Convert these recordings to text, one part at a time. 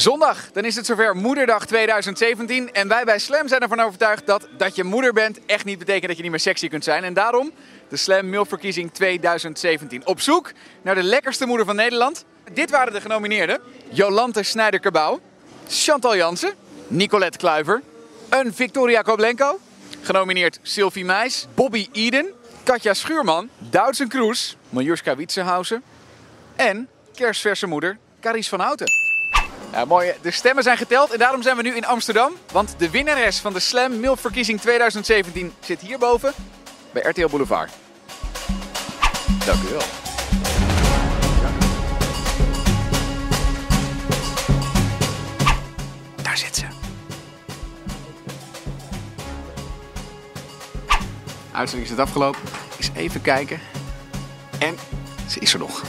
Zondag, dan is het zover Moederdag 2017 en wij bij Slam zijn ervan overtuigd dat je moeder bent echt niet betekent dat je niet meer sexy kunt zijn. En daarom de Slam MILF-verkiezing 2017. Op zoek naar de lekkerste moeder van Nederland. Dit waren de genomineerden. Jolante Snijder-Cabau, Chantal Jansen, Nicolette Kluiver, een Victoria Koblenko, genomineerd Sylvie Meijs, Bobby Eden, Katja Schuurman, Doutzen Kroes, Miljuska Wietsenhausen en kerstverse moeder Carice van Houten. Ja, mooi. De stemmen zijn geteld en daarom zijn we nu in Amsterdam. Want de winnares van de Slam MILF-verkiezing 2017 zit hierboven bij RTL Boulevard. Dank u wel. Daar zit ze. Uitzending is het afgelopen. Eens even kijken. En ze is er nog.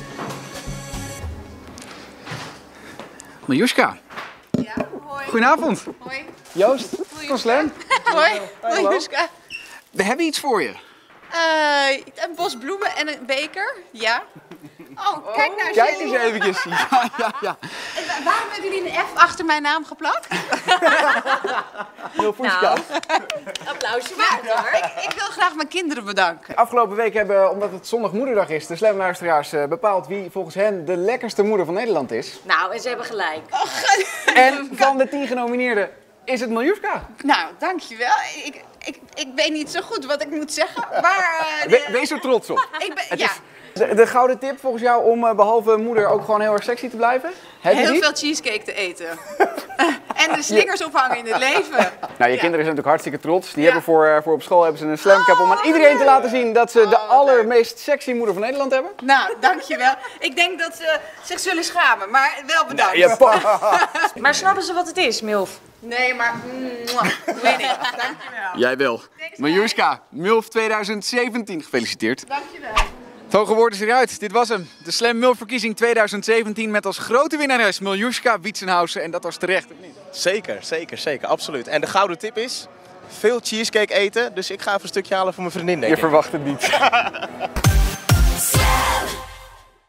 Miljuska. Ja, hoi. Goedenavond. Hoi. Joost van Slam. Hoi. Miljuska. We hebben iets voor je. Een bos bloemen en een beker. Ja. Oh, kijk nou. Kijk eens eventjes. Ja. En waarom hebben jullie een F achter mijn naam geplakt? Miljuska. Applausje waard hoor. Ik wil graag mijn kinderen bedanken. Afgelopen week hebben, omdat het zondag moederdag is, de Slam-luisteraars bepaald wie volgens hen de lekkerste moeder van Nederland is. Nou, en ze hebben gelijk. En van de 10 genomineerden is het Miljuska. Nou, dankjewel. Ik weet niet zo goed wat ik moet zeggen, maar... Wees er trots op. Ja. De gouden tip volgens jou om behalve moeder ook gewoon heel erg sexy te blijven? Heb je Heel die? veel cheesecake te eten. En de slingers ophangen in het leven. Nou, je kinderen zijn natuurlijk hartstikke trots. Die Ja. hebben voor op school hebben ze een slamcap om aan iedereen te laten zien dat ze de allermeest sexy moeder van Nederland hebben. Nou, dankjewel. Ik denk dat ze zich zullen schamen, maar wel bedankt. Maar snappen ze wat het is, MILF? Nee, maar... weet ik. Dankjewel. Jij wel. Miljuska, MILF 2017, gefeliciteerd. Dankjewel. Het hoge woord is eruit. Dit was hem. De Slam MILF-verkiezing 2017 met als grote winnares Miljuska Wietsenhausen. En dat was terecht, of niet? Zeker, absoluut. En de gouden tip is, veel cheesecake eten. Dus ik ga even een stukje halen voor mijn vriendin, denk ik. Je verwacht het niet.